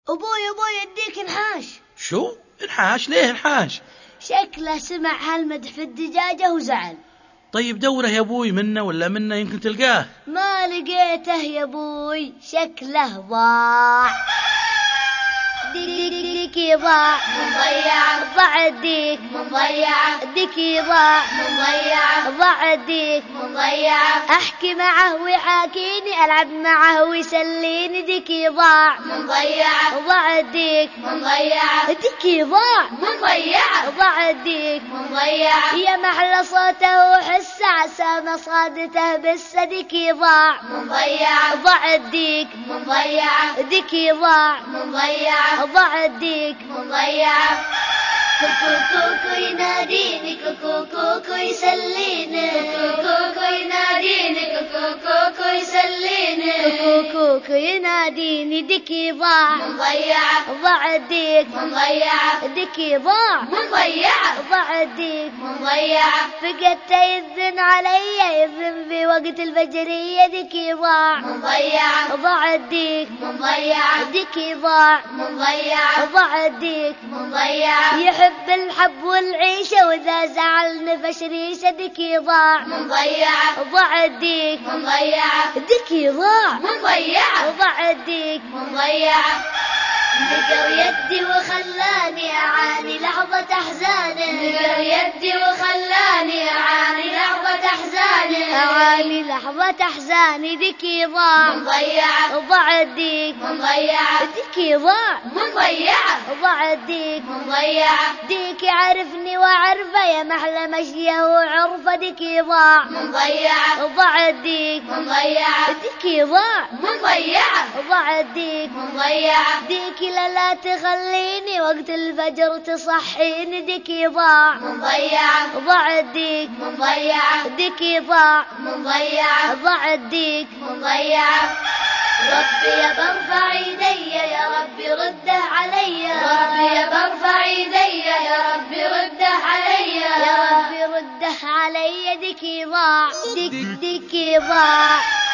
أبوي يديك انحاش. شو انحاش؟ ليه انحاش؟ شكله سمع هالمدح في الدجاجة وزعل. طيب دوره يا أبوي، منا ولا منا يمكن تلقاه. ما لقيته يا أبوي، شكله ضاع. ديكي ضاع مضيعة، ضاع الديك مضيعة، ديكي ضاع مضيعة، ضاع الديك. مضيعة، أحكي معه ويحاكيني، ألعب معه ويسليني. ديكي ضاع مضيعة، ضاع الديك مضيعة، ديكي ضاع مضيعة، ضاع الديك. مضيعة، يا محلى صوته وحسه، عسى مصادته بسه. ديكي ضاع مضيعة، ضاع الديك مضيعة، ديكي ضاع مضيعة، ضاع الديك. مضيعة، كوكو يناديني، كوكو يسليني، كوكو يناديني، كوكو يسليني، كوكو يناديني. ديكي ضاع مضيعة، ضاع الديك مضيعة، ديكي ضاع مضيعة، ضاع الديك. مضيعة، فقدت يذن علي، يذن في وقت الفجرية. ديكي ضاع مضيعة، ضاع الديك مضيعة، ديكي ضاع مضيعة، ضاع الديك. مضيعة، يحب الحب والعيشة، وإذا زعل نفش ريشة. ديكي ضاع مضيعة، ضاع الديك مضيعة، ديكي ضاع مضيعة، ضاع الديك. مضيعة، نقر يدي وخلاني أعاني لحظة أحزانه، نقر يدي وخلاني أعاني لحظة أحزاني، أعاني لحظة أحزاني. ديكي ضاع مضيعة، ضاع الديك مضيعة، ديكي ضاع مضيعة، ضاع الديك. مضيعة، ديكي عرفني وعرفه، يا محلى مشيه وعرفه. ديكي ضاع مضيعة، ضاع الديك مضيعة، ديكي ضاع مضيعة، ضاع الديك. مضيعة، ديكي لا تخليني وقت الفجر تصحيني. ديكي ضاع مضيعة، ضاع الديك مضيعة، ديكي ضاع مضيعة، ضاع الديك. مضيعة، ربي يا برفع ايدي، يا ربي رده علي، ربي يا برفع ايدي، يا ربي رده علي، يا ربي رده علي. ديكي ضاع ديكي ضاع